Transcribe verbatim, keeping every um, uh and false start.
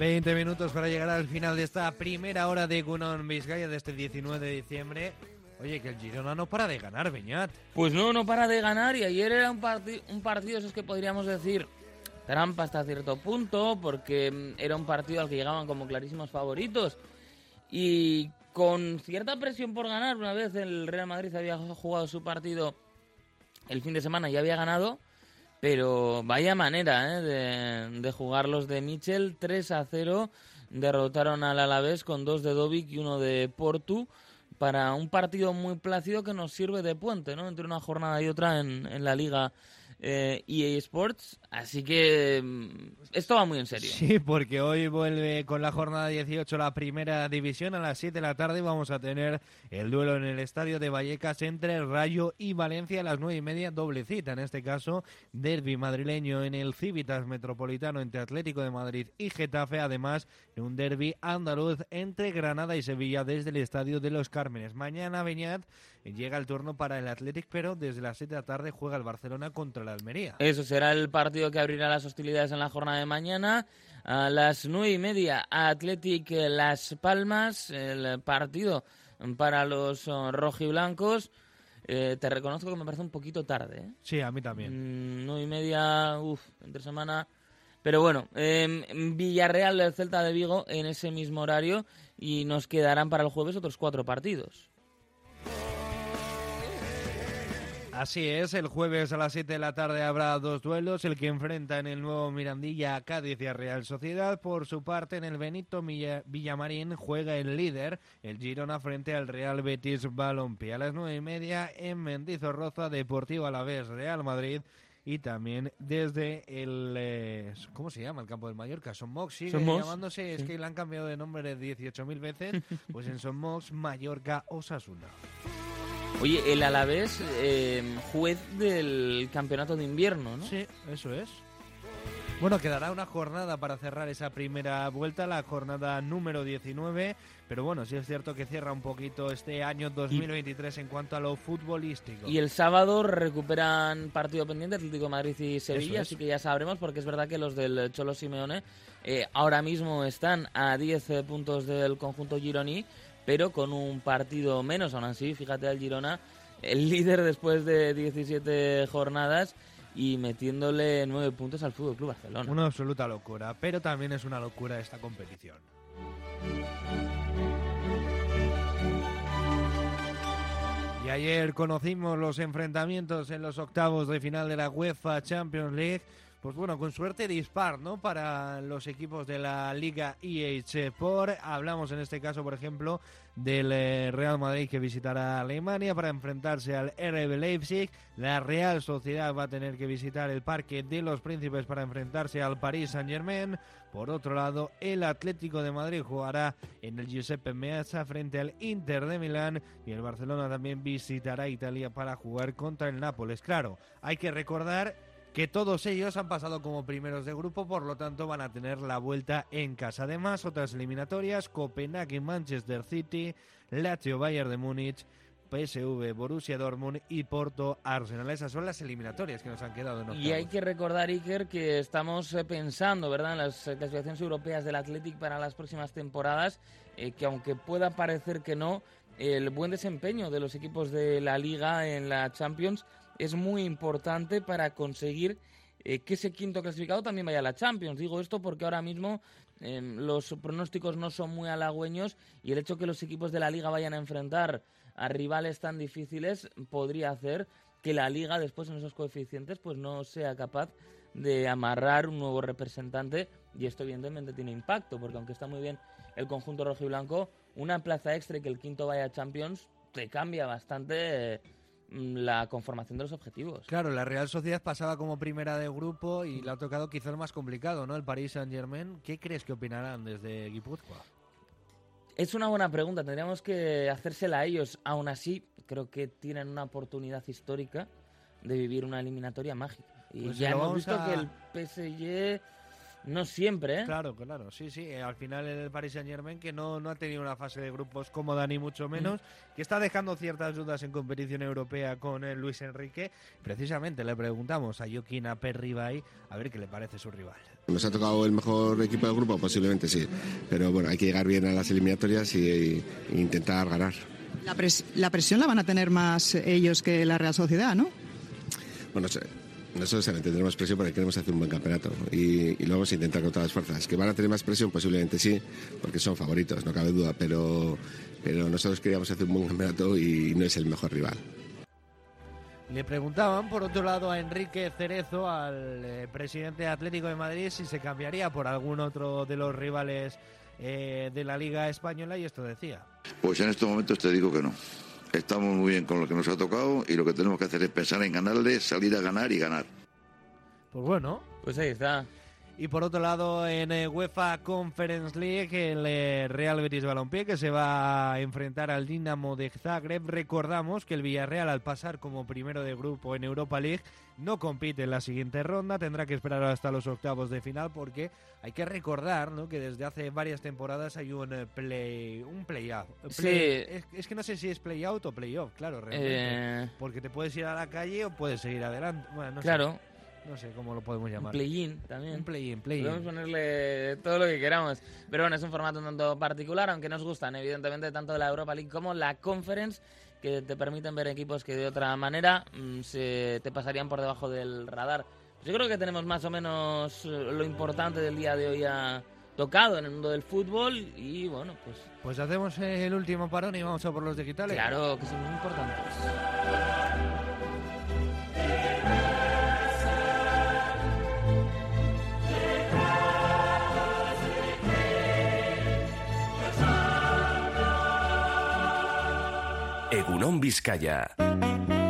veinte minutos para llegar al final de esta primera hora de Egunon Vizcaya de este diecinueve de diciembre. Oye, que el Girona no para de ganar, Beñat. Pues no, no para de ganar, y ayer era un, parti- un partido, eso es que podríamos decir, trampa hasta cierto punto, porque era un partido al que llegaban como clarísimos favoritos. Y con cierta presión por ganar, una vez el Real Madrid había jugado su partido el fin de semana y había ganado, pero vaya manera ¿eh? de, de jugar los de Michel. Tres a cero derrotaron al Alavés con dos de Dovic y uno de Portu, para un partido muy plácido que nos sirve de puente, ¿no?, entre una jornada y otra en, en la Liga eh, E A Sports. Así que esto va muy en serio. Sí, porque hoy vuelve con la jornada dieciocho la primera división. A las siete de la tarde vamos a tener el duelo en el estadio de Vallecas entre el Rayo y Valencia. A las nueve y media, doble cita, en este caso derbi madrileño en el Civitas Metropolitano entre Atlético de Madrid y Getafe. Además, un derbi andaluz entre Granada y Sevilla desde el estadio de los Cármenes. Mañana, Beñat, llega el turno para el Athletic, pero desde las siete de la tarde juega el Barcelona contra el Almería. Eso será el partido que abrirá las hostilidades en la jornada de mañana. A las nueve y media, Athletic Las Palmas, el partido para los rojiblancos. Eh, te reconozco que me parece un poquito tarde, ¿eh? Sí, a mí también. Mm, nueve y media, uff, entre semana. Pero bueno, eh, Villarreal, el Celta de Vigo en ese mismo horario, y nos quedarán para el jueves otros cuatro partidos. Así es, el jueves a las siete de la tarde habrá dos duelos, el que enfrenta en el nuevo Mirandilla a Cádiz y a Real Sociedad. Por su parte, en el Benito Villamarín juega el líder, el Girona, frente al Real Betis Balompié. A las nueve y media en Mendizorroza, Deportivo Alavés, Real Madrid. Y también desde el... Eh, ¿cómo se llama? El campo del Mallorca. Son Mox sigue Son Mox, llamándose, sí. Es que le han cambiado de nombre dieciocho mil veces. Pues en Son Mox, Mallorca, Osasuna. Oye, el Alavés, eh, juez del campeonato de invierno, ¿no? Sí, eso es. Bueno, quedará una jornada para cerrar esa primera vuelta, la jornada número diecinueve, pero bueno, sí es cierto que cierra un poquito este año dos mil veintitrés y, en cuanto a lo futbolístico. Y el sábado recuperan partido pendiente Atlético de Madrid y Sevilla, es. Así que ya sabremos, porque es verdad que los del Cholo Simeone eh, ahora mismo están a diez puntos del conjunto gironí, pero con un partido menos. Aún así, fíjate al Girona, el líder después de diecisiete jornadas, y metiéndole nueve puntos al F C Barcelona. Una absoluta locura, pero también es una locura esta competición. Y ayer conocimos los enfrentamientos en los octavos de final de la UEFA Champions League. Pues bueno, con suerte dispar, ¿no?, para los equipos de la Liga E H Sport. Hablamos en este caso, por ejemplo, del eh, Real Madrid, que visitará Alemania para enfrentarse al R B Leipzig. La Real Sociedad va a tener que visitar el Parque de los Príncipes para enfrentarse al Paris Saint-Germain. Por otro lado, el Atlético de Madrid jugará en el Giuseppe Meazza frente al Inter de Milán, y el Barcelona también visitará Italia para jugar contra el Nápoles. Claro, hay que recordar que todos ellos han pasado como primeros de grupo, por lo tanto van a tener la vuelta en casa. Además, otras eliminatorias: Copenhague, Manchester City, Lazio, Bayern de Múnich, P S V, Borussia Dortmund y Porto, Arsenal. Esas son las eliminatorias que nos han quedado en octavos. Y hay que recordar, Iker, que estamos eh, pensando, ¿verdad?, en las eh, clasificaciones europeas del Athletic para las próximas temporadas, eh, que aunque pueda parecer que no, el buen desempeño de los equipos de la Liga en la Champions es muy importante para conseguir eh, que ese quinto clasificado también vaya a la Champions. Digo esto porque ahora mismo eh, los pronósticos no son muy halagüeños, y el hecho que los equipos de la Liga vayan a enfrentar a rivales tan difíciles podría hacer que la Liga después en esos coeficientes pues no sea capaz de amarrar un nuevo representante, y esto evidentemente tiene impacto, porque aunque está muy bien el conjunto rojiblanco, una plaza extra y que el quinto vaya a Champions te cambia bastante eh, la conformación de los objetivos. Claro, la Real Sociedad pasaba como primera de grupo y le ha tocado quizá el más complicado, ¿no?, el Paris Saint-Germain. ¿Qué crees que opinarán desde Guipúzcoa? Es una buena pregunta, tendríamos que hacérsela a ellos. Aún así, creo que tienen una oportunidad histórica de vivir una eliminatoria mágica. Y Pues ya lo hemos vamos visto a- que el P S G No siempre, ¿eh? Claro, claro, sí, sí. Al final el Paris Saint-Germain, que no, no ha tenido una fase de grupos cómoda ni mucho menos, mm. que está dejando ciertas dudas en competición europea con el Luis Enrique. Precisamente le preguntamos a Joaquín Aperribay a ver qué le parece su rival. ¿Nos ha tocado el mejor equipo del grupo? Posiblemente sí. Pero bueno, hay que llegar bien a las eliminatorias y, y intentar ganar. La, pres- la presión la van a tener más ellos que la Real Sociedad, ¿no? Bueno, sí. Nosotros tendremos presión porque queremos hacer un buen campeonato y, y luego se intenta con todas las fuerzas. ¿Que van a tener más presión? Posiblemente sí, porque son favoritos, no cabe duda, pero, pero nosotros queríamos hacer un buen campeonato y no es el mejor rival. Le preguntaban, por otro lado, a Enrique Cerezo, al eh, presidente Atlético de Madrid, si se cambiaría por algún otro de los rivales eh, de la Liga Española, y esto decía. Pues en estos momentos te digo que no. Estamos muy bien con lo que nos ha tocado y lo que tenemos que hacer es pensar en ganarle, salir a ganar y ganar. Pues bueno. Pues ahí está. Y por otro lado, en eh, UEFA Conference League, el eh, Real Betis Balompié, que se va a enfrentar al Dinamo de Zagreb. Recordamos que el Villarreal, al pasar como primero de grupo en Europa League, no compite en la siguiente ronda. Tendrá que esperar hasta los octavos de final, porque hay que recordar, ¿no?, que desde hace varias temporadas hay un eh, play un play-out. Play, sí. es, es que no sé si es play-out o play-off, claro, realmente. Eh... Porque te puedes ir a la calle o puedes seguir adelante. Bueno, no claro. sé. No sé cómo lo podemos llamar. Un play-in también. Un play-in, play-in. Podemos ponerle todo lo que queramos. Pero bueno, es un formato un tanto particular, aunque nos gustan, evidentemente, tanto la Europa League como la Conference, que te permiten ver equipos que de otra manera mmm, se te pasarían por debajo del radar. Pues yo creo que tenemos más o menos lo importante del día de hoy ya tocado en el mundo del fútbol y bueno, pues... Pues hacemos el último parón y vamos a por los digitales. Claro, que son muy importantes. Egunon Vizcaya.